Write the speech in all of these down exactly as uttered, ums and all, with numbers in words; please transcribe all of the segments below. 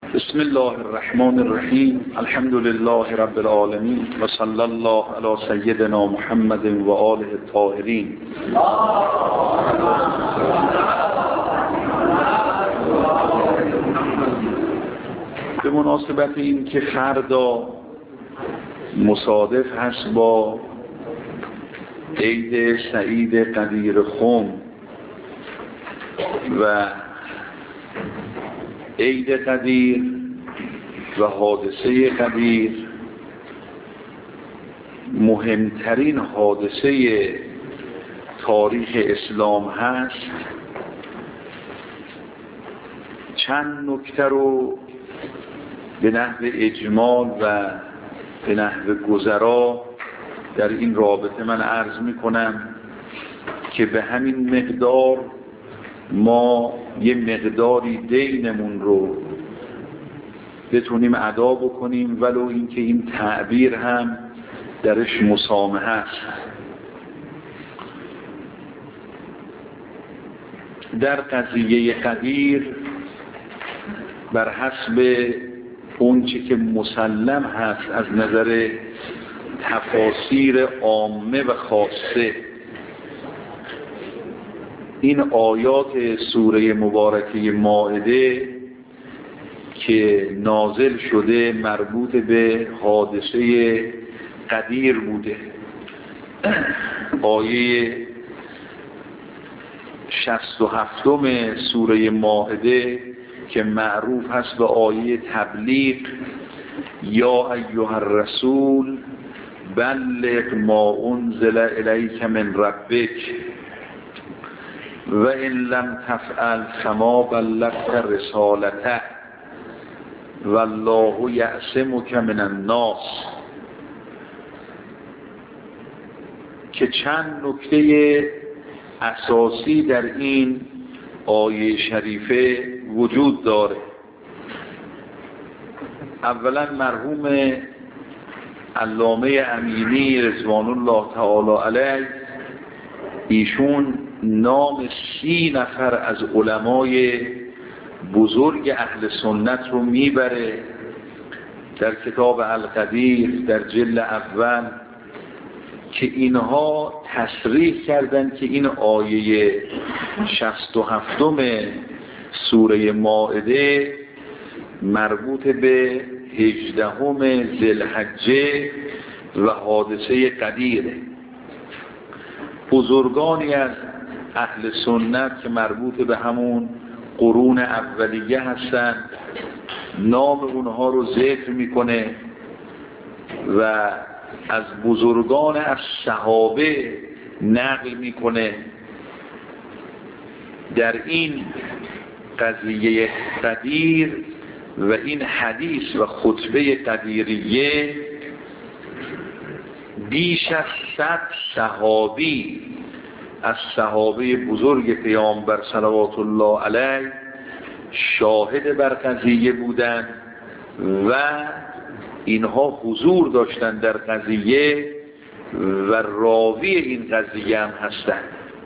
بسم الله الرحمن الرحیم. الحمد لله رب العالمین و صلی الله علی سیدنا محمد و آله الطاهرین. به مناسبت این که فردا مصادف هست با عید سعید قدیر خم و عید قدیر و حادثه قدیر مهمترین حادثه تاریخ اسلام هست، چند نکته رو به نحو اجمال و به نحو گذرا در این رابطه من عرض می کنم که به همین مقدار ما یه مقداری دینمون رو بتونیم ادا بکنیم، ولو اینکه این تعبیر هم درش مسامحه است. در قضیه قدیر بر حسب اون چی که مسلم هست از نظر تفاسیر عامه و خاصه، این آیات سوره مبارکه مائده که نازل شده مربوط به حادثه قدیر بوده. آیه شصت و هفتم سوره مائده که معروف هست به آیه تبلیغ، یا ایها الرسول بلغ ما انزل الیک من ربک و ان لم تفعل فما بلغت رسالته والله یعصمک من الناس، که چند نکته اساسی در این آیه شریفه وجود داره. اولا مرحوم علامه امینی رضوان الله تعالی علیه ایشون نام سی نفر از علمای بزرگ اهل سنت رو میبره در کتاب القدیر در جلد اول که اینها تصریح کردن که این آیه شصت و هفتم سوره مائده مربوط به هجدهم ذوالحجه و حادثه قدیره. بزرگانی از اهل سنت که مربوط به همون قرون اولیه هستن نام اونها رو ذکر میکنه و از بزرگان از صحابه نقل میکنه. در این قضیه قدیر و این حدیث و خطبه قدیریه بیش از صد صحابی از صحابه بزرگ پیامبر صلوات الله علیه شاهد بر قضیه بودند و اینها حضور داشتند در قضیه و راوی این قضیه هم هستند.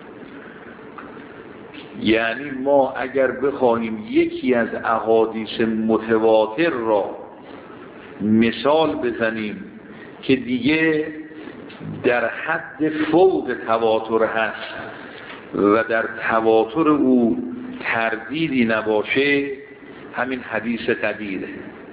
یعنی ما اگر بخواهیم یکی از احادیث متواتر را مثال بزنیم که دیگه در حد فوق تواتر هست و در تواتر او تردیدی نباشه، همین حدیث قدیره.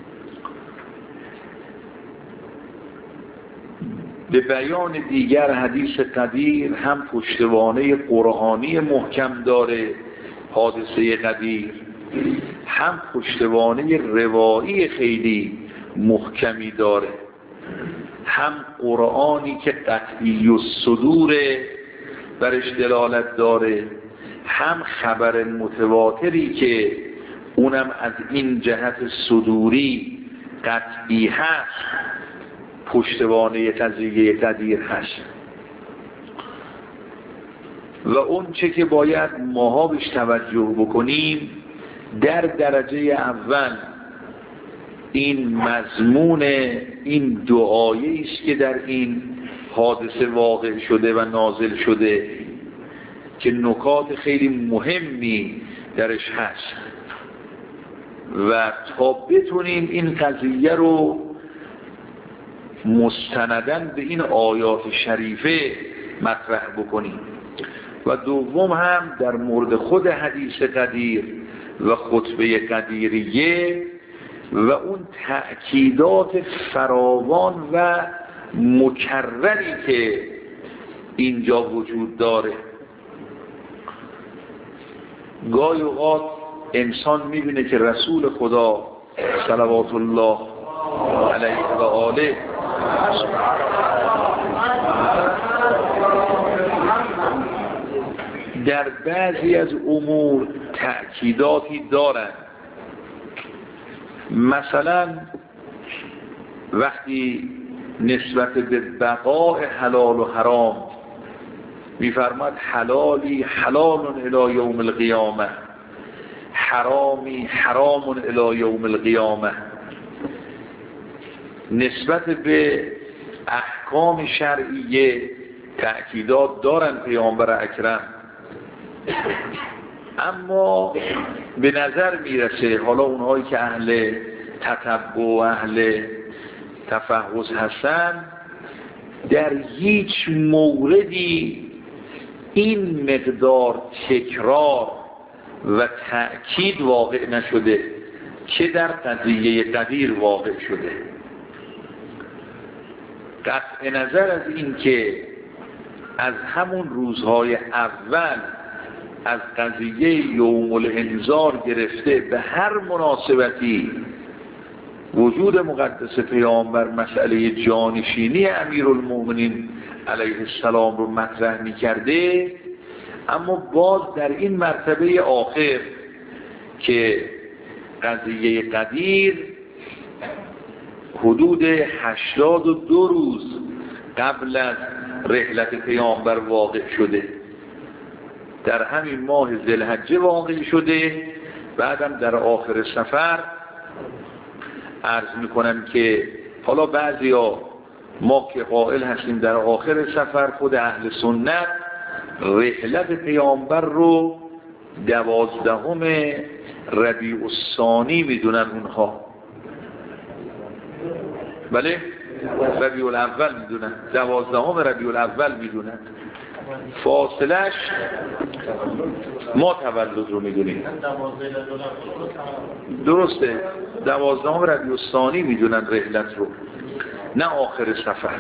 به بیان دیگر حدیث قدیر هم پشتوانه قرآنی محکم داره حادثه قدیر، هم پشتوانه روایی خیلی محکمی داره، هم قرآنی که قطعی الصدور برش دلالت داره، هم خبر متواتری که اونم از این جهت صدوری قطعی هست پشتوانه قضیه قدیر هست. و اون چه که باید ماها بهش توجه بکنیم در درجه اول این مضمون این دعایی است که در این حادثه واقع شده و نازل شده که نکات خیلی مهمی درش هست. و تا بتونیم این قضیه رو مستندن به این آیات شریفه مطرح بکنیم. و دوم هم در مورد خود حدیث قدیر و خطبه قدیریه و اون تأکیدات فراوان و مکرری که اینجا وجود داره. گاهی اوقات انسان میبینه که رسول خدا صلوات الله علیه و آله در بعضی از امور تأکیداتی دارند. مثلا وقتی نسبت به بقاء حلال و حرام میفرماد حلالی حلال الی یوم القیامه، حرامی حرام الی یوم القیامه. نسبت به احکام شرعیه تأکیدات دارن پیامبر اکرم، اما به نظر میرسه حالا اونهایی که اهل تتبع و اهل تفحص هستن در هیچ موردی این مقدار تکرار و تأکید واقع نشده که در قضیه قدیر واقع شده. قطع نظر از این که از همون روزهای اول از قضیه یوم الانذار گرفته به هر مناسبتی وجود مقدس پیامبر مسئله جانشینی امیرالمومنین علیه السلام رو مطرح می کرده، اما باز در این مرتبه آخر که قضیه قدیر حدود هشتاد و دو روز قبل از رحلت پیامبر واقع شده، در همین ماه ذوالحجه واقع شده. بعدم در آخر سفر عرض میکنم که حالا بعضیا ما که قائل هستیم در آخر سفر، خود اهل سنت رحلت پیامبر رو دوازدهم ربیع الثانی میدونن اونها، بله ربیع الاول میدونن، دوازدهم ربیع الاول میدونن. فاصلش ما تولد رو میدونیم، درسته، دوازدهم ربیع الثانی میدونن رحلت رو، نه آخر سفر.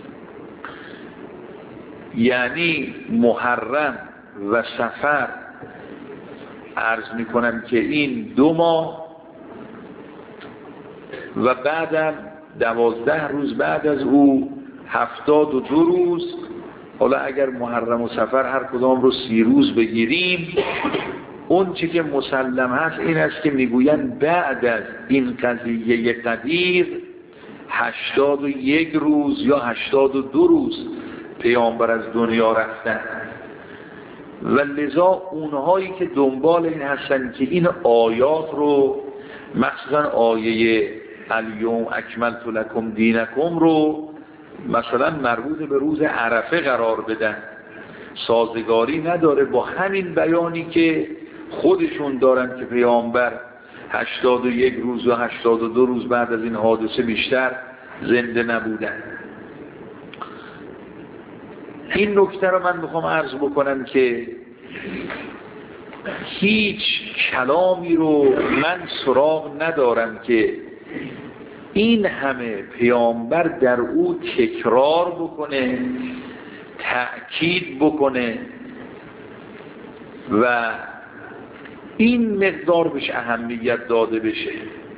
یعنی محرم و سفر عرض میکنم که این دو ماه و بعدم دوازده روز بعد از او هفتاد و دو روز. حالا اگر محرم و سفر هر کدام رو سی روز بگیریم، اون چی که مسلم هست این است که میگوین بعد از این قضیه قدیر هشتاد و یک روز یا هشتاد و دو روز پیامبر از دنیا رفتن. و لذا اونهایی که دنبال این هستن که این آیات رو مخصوصا آیه الیوم اکملت لکم دینکم رو مثلا مربوط به روز عرفه قرار بدن، سازگاری نداره با همین بیانی که خودشون دارن که پیامبر هشتاد و یک روز و هشتاد و دو روز بعد از این حادثه بیشتر زنده نبودن. این نکته رو من میخوام عرض بکنم که هیچ کلامی رو من سراغ ندارم که این همه پیامبر در او تکرار بکنه، تأکید بکنه و این مقدار بهش اهمیت داده بشه.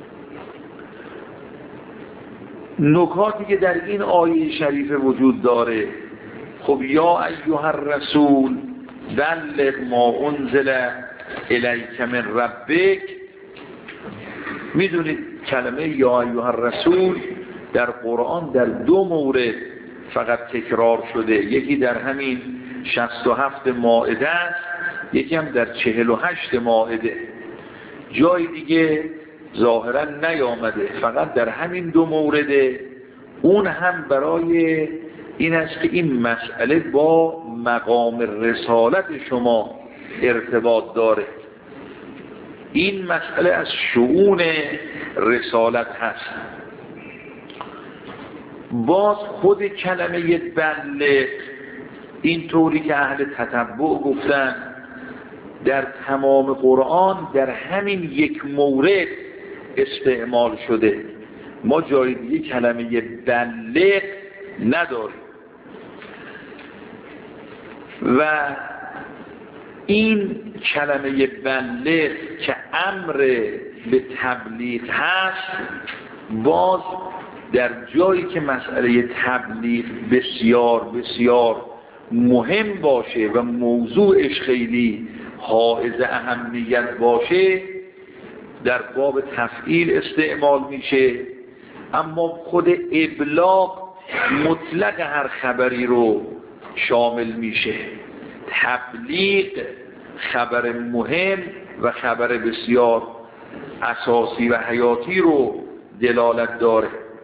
نکاتی که در این آیه شریفه وجود داره، خب یا ایها الرسول بلغ ما انزل الیک من ربک. میدونید کلمه یا ایها الرسول در قرآن در دو مورد فقط تکرار شده، یکی در همین شصت و هفت مائده است، یکی هم در چهل و هشت مائده. جای دیگه ظاهرا نیامده، فقط در همین دو مورده. اون هم برای این است که این مسئله با مقام رسالت شما ارتباط داره. این مسئله از شؤون رسالت هست. باز خود کلمه بلغ اینطوری که اهل تتبع گفتن در تمام قرآن در همین یک مورد استعمال شده، ما جای دیگه کلمه بلغ نداریم. و این کلمه بلغ که امر به تبلیغ هست، باز در جایی که مسئله تبلیغ بسیار بسیار مهم باشه و موضوعش خیلی حائز اهمیت باشه در باب تفعیل استعمال میشه، اما خود ابلاغ مطلق هر خبری رو شامل میشه. تبلیغ خبر مهم و خبر بسیار اساسی و حیاتی رو دلالت داره.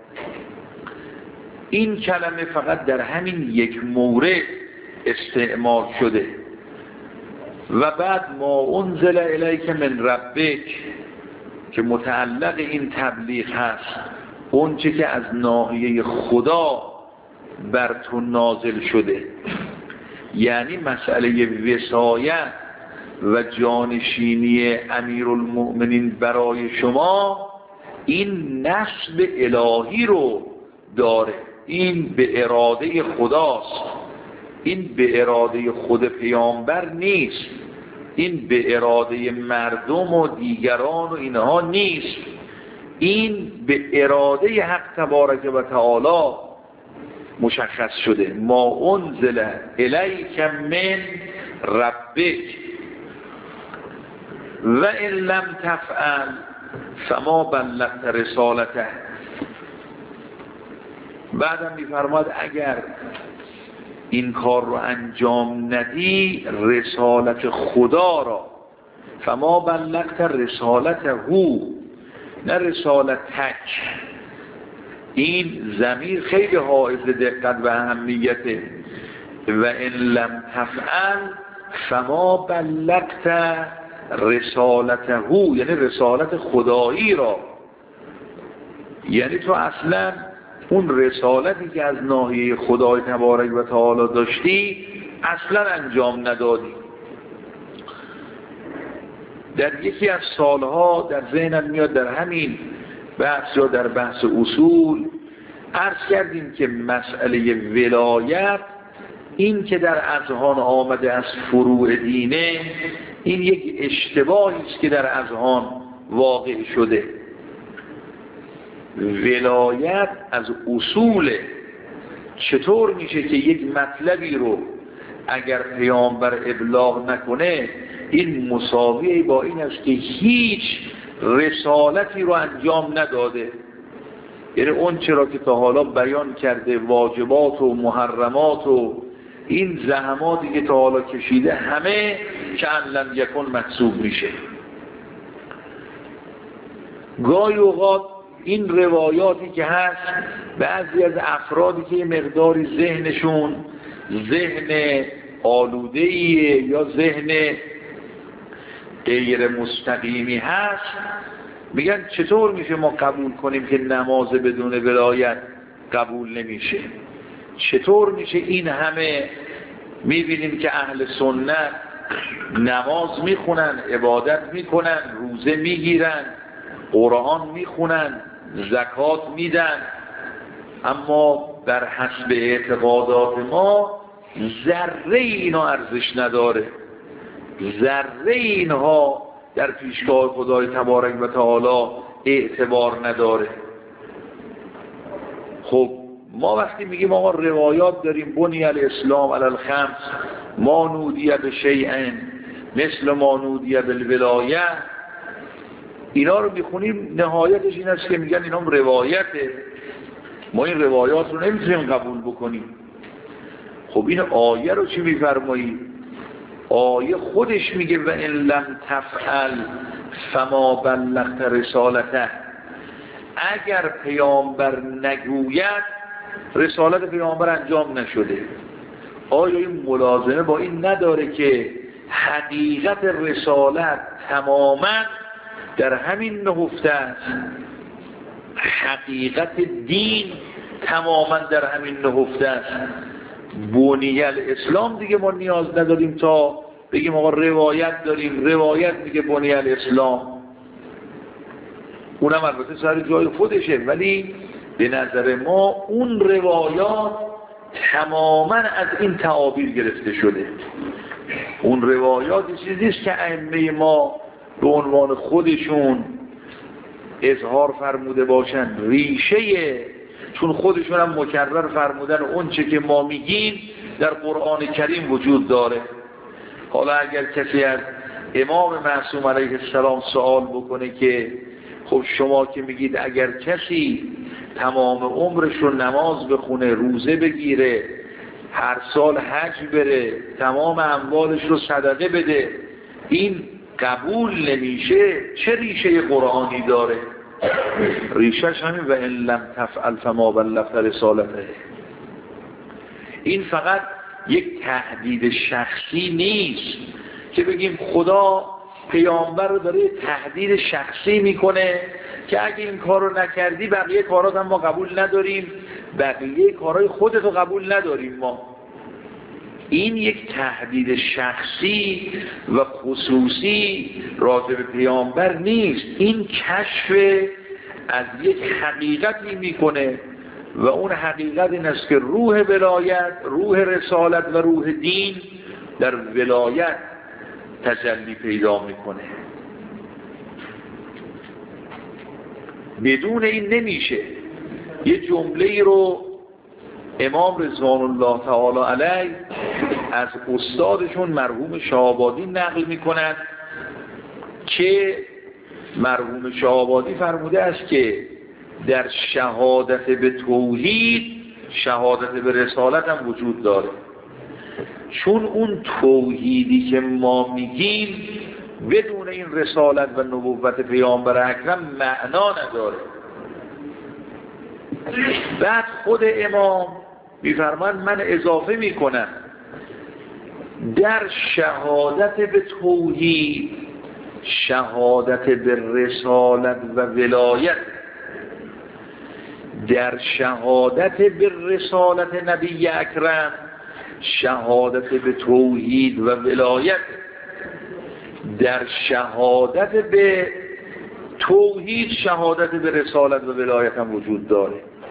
این کلمه فقط در همین یک مورد استعمال شده. و بعد ما انزل الیک من ربک که متعلق این تبلیغ هست، اون چه که از ناحیه خدا بر تو نازل شده، یعنی مسئله وصایت و جانشینی امیرالمؤمنین برای شما این نسب الهی رو داره، این به اراده خداست، این به اراده خود پیامبر نیست، این به اراده مردم و دیگران و اینها نیست، این به اراده حق تبارک و تعالی مشخص شده. ما انزل الیک من ربک و ان لم تفعل فما بلغت رسالته. بعدم میفرماد اگر این کار رو انجام ندی رسالت خدا را، فما بلغت رسالته هو، نه رسالت تک. این ضمیر خیلی حائز دقت و اهمیته. و ان لم تفعل فما بلغت رسالته هو، یعنی رسالت خدایی را، یعنی تو اصلا اون رسالتی که از ناحیه خدای تبارک و تعالی داشتی اصلا انجام ندادی. در یکی از سالها در ذهنم میاد در همین بحث یا در بحث اصول عرض کردیم که مسئله ولایت، این که در اذهان آمده از فروع دینه، این یک اشتباهی است که در اذهان واقع شده. ولایت از اصول. چطور میشه که یک مطلبی رو اگر پیامبر ابلاغ نکنه این مساوی با این است که هیچ رسالتی رو انجام نداده؟ یعنی اون چرا که تا حالا بیان کرده، واجبات و محرمات و این زحماتی که تا حالا کشیده، همه که ان لم یکن محسوب میشه. گاهی اوقات این روایاتی که هست، بعضی از افرادی که یه مقداری ذهنشون ذهن آلوده‌ایه یا ذهن غیر مستقیمی هست، میگن چطور میشه ما قبول کنیم که نماز بدون ولایت قبول نمیشه؟ چطور میشه این همه میبینیم که اهل سنت نماز میخونن، عبادت میکنن، روزه میگیرن، قرآن میخونن، زکات میدن، اما بر حسب اعتقادات ما ذره اینا ارزش نداره، ذره اینها در پیشگاه خدای تبارک و تعالی اعتبار نداره. خب ما وقتی میگیم آقا روایات داریم، بنی الاسلام علی الخمس ما نودی بشیء مثل ما نودی بالولایه، اینا رو میخونیم، نهایتش این است که میگن اینا هم روایته، ما این روایات رو نمیتونیم قبول بکنیم. خب این آیه رو چی میفرمایید؟ آیه خودش میگه و ان لم تفعل فما بلغت رسالته. اگر پیامبر نگوید رسالت پیامبر انجام نشده. آیا این ملازمه با این نداره که حقیقت رسالت تماما در همین نهفته است. حقیقت دین تماما در همین نهفته است. بنی الاسلام دیگه ما نیاز نداریم تا بگیم آقا روایت داریم، روایت میگه بنی الاسلام، اونم البته سر جای خودشه، ولی به نظر ما اون روایات تماما از این تعابیر گرفته شده. اون روایات چیزی نیست که ائمه ما به عنوان خودشون اظهار فرموده باشن، ریشه، چون خودشون هم مکرر فرمودن اون چه که ما میگیم در قرآن کریم وجود داره. حالا اگر کسی از امام معصوم علیه السلام سوال بکنه که خب شما که میگید اگر کسی تمام عمرش رو نماز بخونه، روزه بگیره، هر سال حج بره، تمام اموالش رو صدقه بده، این قبول نمیشه، چه ریشه قرآنی داره؟ ریشهش همین و ان لم تفعل فما بلغت رسالته. این فقط یک تهدید شخصی نیست که بگیم خدا پیامبر رو داره تهدید شخصی میکنه که اگه این کار رو نکردی بقیه کارات هم ما قبول نداریم، بقیه کارهای خودت رو قبول نداریم ما. این یک تهدید شخصی و خصوصی راجع به پیامبر نیست، این کشف از یک حقیقتی میکنه و اون حقیقت این است که روح ولایت، روح رسالت و روح دین در ولایت تجلی پیدا میکنه. بدون این نمیشه. یه جمله رو امام رضوان الله تعالی علیه از استادشون مرحوم شاه‌آبادی نقل میکنند که مرحوم شاه‌آبادی فرموده است که در شهادت به توحید شهادت به رسالت هم وجود داره، چون اون توحیدی که ما میگیم بدون این رسالت و نبوت پیامبر اکرم معنا نداره. بعد خود امام میفرمان من اضافه میکنم در شهادت به توحید شهادت به رسالت و ولایت، در شهادت به رسالت نبی اکرم شهادت به توحید و ولایت، در شهادت به توحید شهادت به رسالت و ولایت هم وجود داره.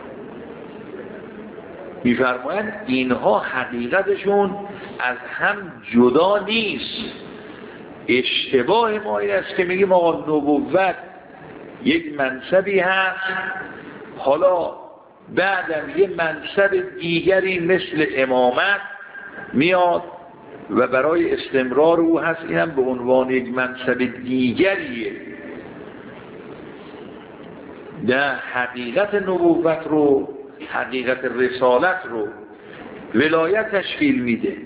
می‌فرمایند اینها حقیقتشون از هم جدا نیست. اشتباه ما این است که میگیم آقا نبوت یک منصبی هست، حالا بعدم یه منصب دیگری مثل امامت میاد و برای استمرار او هست، اینم به عنوان یک منصب دیگریه. نه، حقیقت نبوت رو، حقیقت رسالت رو ولایت تشکیل میده.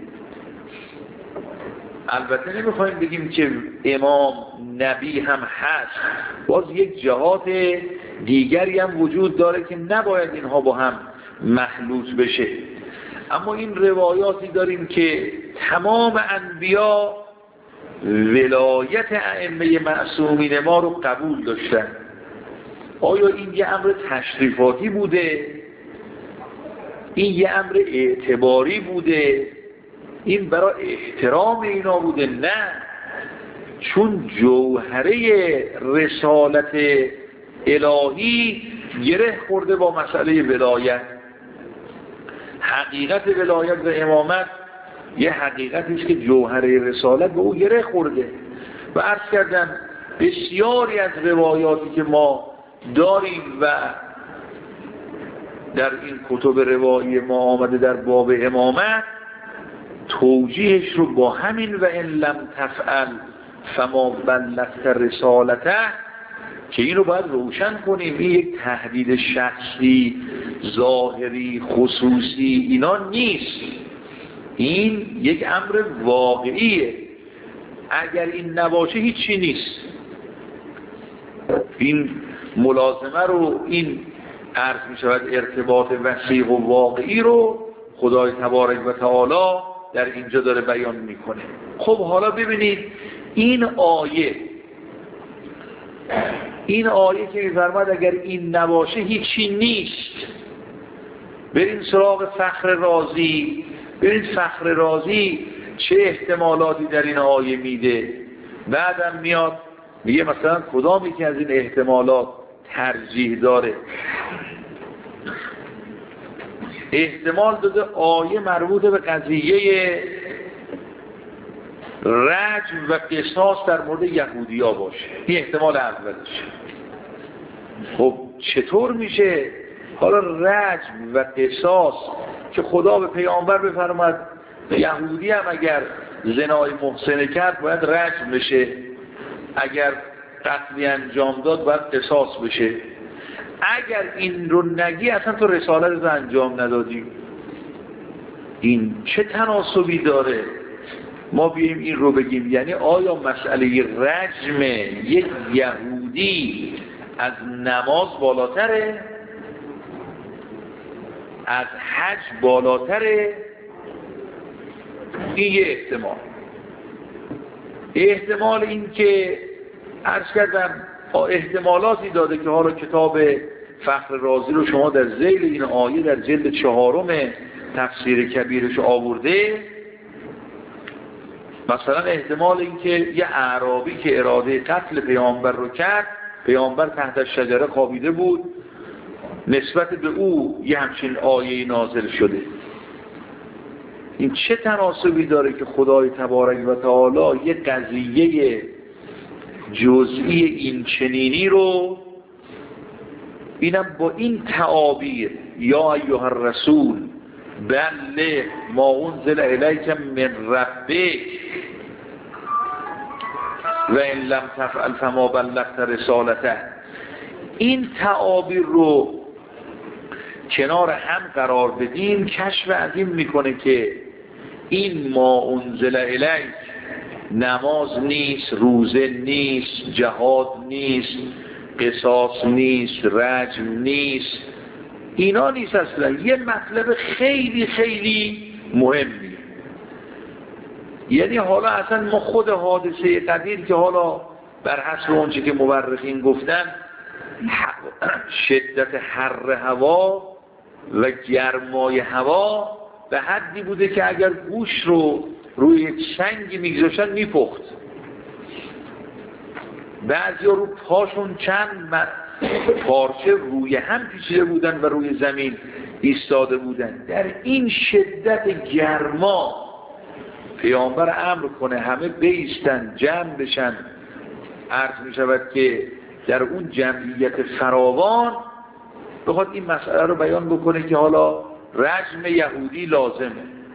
البته نمیخوایم بگیم که امام نبی هم هست، باز یک جهات دیگری هم وجود داره که نباید اینها با هم مخلوط بشه. اما این روایاتی داریم که تمام انبیا ولایت ائمه معصومین ما رو قبول داشتن. آیا این یه امر تشریفاتی بوده؟ این یه امر اعتباری بوده؟ این برای احترام اینا بوده؟ نه، چون جوهره رسالت الهی گره خورده با مسئله ولایت. حقیقت ولایت و امامت یه حقیقتی است که جوهره رسالت به او گره خورده. و عرض کردم بسیاری از روایاتی که ما داریم و در این کتب روایی ما آمده در باب امامت توجیهش رو با همین و ان لم تفعل فما بلغت رسالته، که این رو باید روشن کنیم. این یک تهدید شخصی، ظاهری، خصوصی اینا نیست، این یک امر واقعیه. اگر این نباشه هیچی نیست. این ملازمه رو، این عرض می شود ارتباط وثیق و واقعی رو خدای تبارک و تعالی در اینجا داره بیان میکنه. خب حالا ببینید این آیه این آیه که می‌فرماد اگر این نباشه هیچی نیست. بریم سراغ فخر رازی، ببین فخر رازی چه احتمالاتی در این آیه میده. بعدم میاد میگه مثلا کدام یکی از این احتمالات ترجیح داره. احتمال داده آیه مربوط به قضیه رجم و قصاص در مورد یهودیا باشه. این احتمال اولش. خب چطور میشه حالا رجم و قصاص که خدا به پیامبر بفرماد یهودی هم اگر زنای محسن کرد باید رجم بشه، اگر قتلی انجام داد باید قصاص بشه. اگر این رو نگی اصلا تو رسالت رو انجام ندادی. این چه تناسبی داره؟ ما بیاییم این رو بگیم، یعنی آیا مسئله رجم یک یهودی از نماز بالاتره؟ از حج بالاتره؟ این یه احتمال. احتمال این که عرض کردم احتمالاتی داده که حالا کتاب فخر رازی رو شما در ذیل این آیه در جلد چهارم تفسیر کبیرش آورده. مثلا احتمال این که یه اعرابی که اراده قتل پیامبر رو کرد، پیامبر تحت شجره خوابیده بود، نسبت به او یه همچین آیه نازل شده. این چه تناسبی داره که خدای تبارک و تعالی یه قضیه جزئی این چنینی رو اینم با این تعابیر یا ایها الرسول بلغ ما انزل الیک من ربک و ان لم تفعل فما بلغت رسالته، این تعابیر رو کنار هم قرار بدیم کشف از این میکنه که این ما انزل الیک نماز نیست، روزه نیست، جهاد نیست، قصاص نیست، رجم نیست، اینا نیست. اصلا یه مطلب خیلی خیلی مهمی. یعنی حالا اصلا ما خود حادثه قدیر که حالا بر حسب اونچه که مورخین گفتن شدت حر هوا و گرمای هوا به حدی بوده که اگر گوش رو روی یک سنگی میگذاشتن میپخت. بعضی ها رو پاشون چند پارچه روی هم پیچیده بودن و روی زمین ایستاده بودن. در این شدت گرما پیامبر امر کنه همه بایستن جمع بشن. عرض می شود که در اون جمعیت فراوان بخواد این مسئله رو بیان بکنه که حالا رجم یهودی لازمه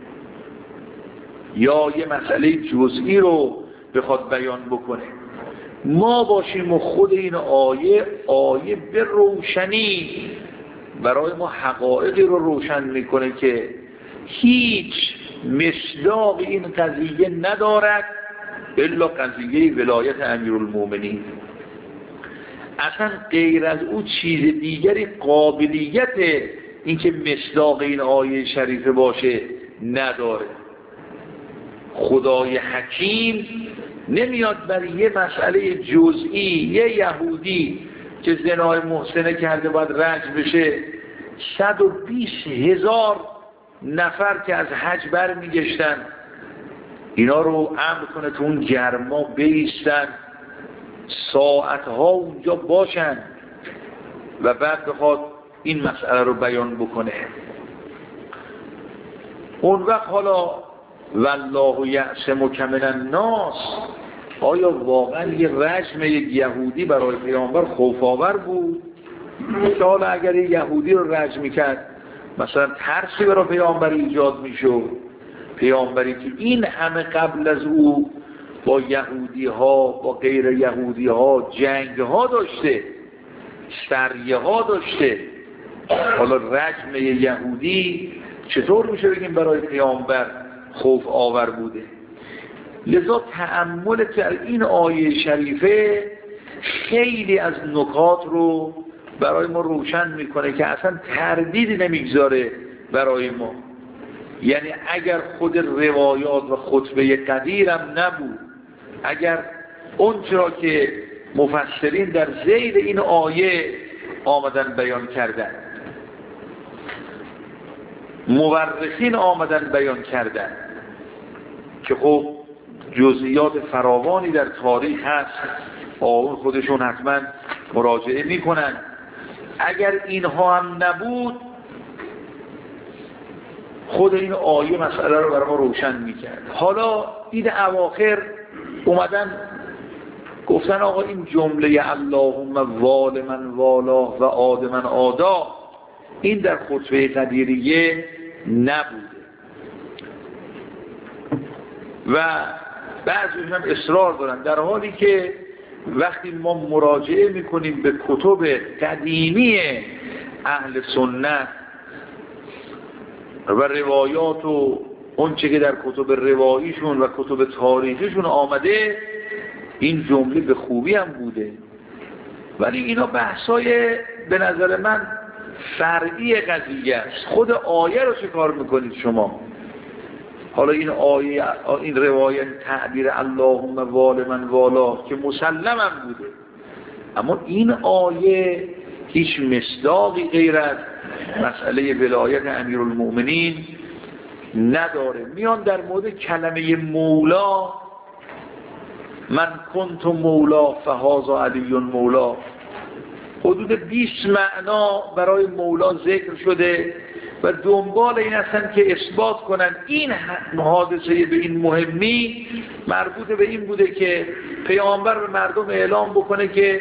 یا یه مسئله جزئی رو بخواد بیان بکنه. ما باشیم و خود این آیه آیه به روشنی برای ما حقایقی رو روشن میکنه که هیچ مصداق این قضیه ندارد الا قضیه ولایت امیرالمومنین. اصلا غیر از او چیز دیگری قابلیت اینکه مصداق این آیه شریفه باشه نداره. خدای حکیم نمیاد بر یه مسئله جزئی یه یهودی که زنای محسنه کرده باید رجم بشه صد و بیست هزار نفر که از حج بر میگشتن اینا رو امر کنه تو اون گرما بیستن ساعتها اونجا باشن و بعد بخواد این مسئله رو بیان بکنه. اون وقت حالا والله یعصمک من الناس، آیا واقعا یه رجم یک یهودی برای پیامبر خوف آور بود که حالا اگر یه یهودی رو رجم میکرد مثلا ترسی برای پیامبر ایجاد میشد؟ پیامبری که این همه قبل از او با یهودی ها با غیر یهودی ها جنگ ها داشته، سریه ها داشته، حالا رجم یهودی چطور میشه بگیم برای پیامبر خوف آور بوده؟ لذا تأمل در این آیه شریفه خیلی از نکات رو برای ما روشن میکنه که اصلا تردید نمیگذاره برای ما. یعنی اگر خود روایات و خطبه قدیرم نبود، اگر اون چرا که مفسرین در ذیل این آیه آمدن بیان کردن، مورخین آمدن بیان کردن که خب جزئیات فراوانی در تاریخ هست، آن خودشون حتما مراجعه میکنن. اگر اینها هم نبود خود این آیه مسئله رو برای ما روشن میکرد. حالا این اواخر اومدن گفتن آقا این جمله اللهم وال من والا و عاد من عادا این در خطبه قدیریه نبوده و بعضیشون هم اصرار دارن، در حالی که وقتی ما مراجعه میکنیم به کتب قدیمی اهل سنت و روایات و اون چه که در کتب رواییشون و کتب تاریخیشون آمده این جمله به خوبی هم بوده، ولی اینا بحثای به نظر من فرعی قضیه است. خود آیه رو چه کار میکنید شما؟ حالا این آیه، این روایت تعبیر اللهم وال من والا که مسلم هم بوده، اما این آیه هیچ مصداقی غیر از مسئله ولایت امیرالمؤمنین نداره. میان در مورد کلمه مولا، من کنت مولا فهذا علی مولا، حدود بیست معنا برای مولا ذکر شده و دنبال این هستن که اثبات کنن این حادثه به این مهمی مربوط به این بوده که پیامبر به مردم اعلام بکنه که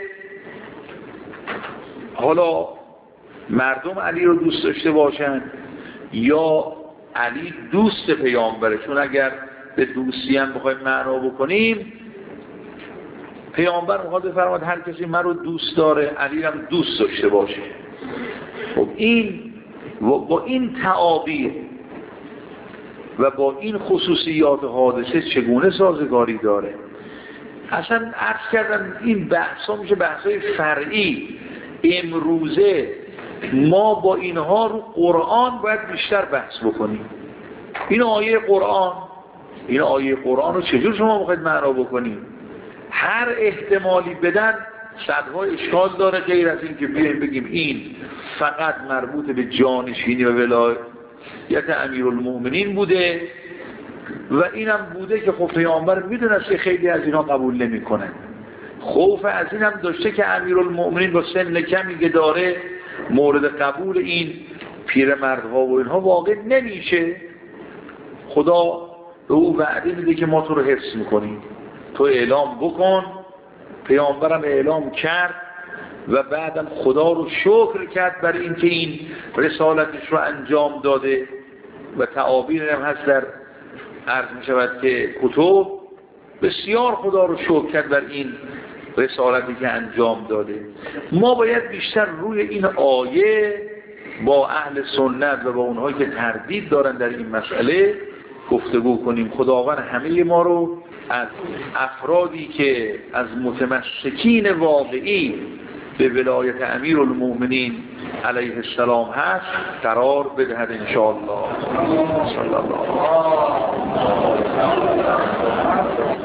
حالا مردم علی رو دوست داشته باشن یا علی دوست پیامبره، چون اگر به دوستی هم بخوایم معنا بکنیم پیامبر میخواد بفرماد هر کسی من رو دوست داره علی هم دوست داشته باشه. خب این با این تعابیر و با این خصوصیات حادثه چگونه سازگاری داره؟ اصلا عرض کردم این بحثا میشه بحثای فرعی. امروزه ما با اینها رو قرآن باید بیشتر بحث بکنیم. این آیه قرآن این آیه قرآن رو چجور شما باید معنا بکنیم؟ هر احتمالی بدن صدها اشکال داره، غیر از این که بیایم بگیم این فقط مربوط به جانشینی و ولایت امیرالمؤمنین بوده و اینم بوده که خب پیامبر میدونست که خیلی از اینا قبول نمیکنن. خوف از این هم داشته که امیرالمؤمنین با سن کمی که داره مورد قبول این پیرمردها و اینها واقع نمیشه. خدا به او وعده میده که ما تو رو حفظ میکنیم، تو اعلام بکن. پیامبرم اعلام کرد و بعدم خدا رو شکر کرد برای اینکه این رسالتش رو انجام داده و تعابیر هم هست در عرض می شود که کتب بسیار خدا رو شکر کرد بر این رسالتی که انجام داده. ما باید بیشتر روی این آیه با اهل سنت و با اونهایی که تردید دارن در این مسئله گفتگو کنیم. خداوند همه ما رو از افرادی که از متمسکین واقعی به ولایت امیرالمؤمنین علیه السلام هست قرار بدهد انشاءالله. صلی الله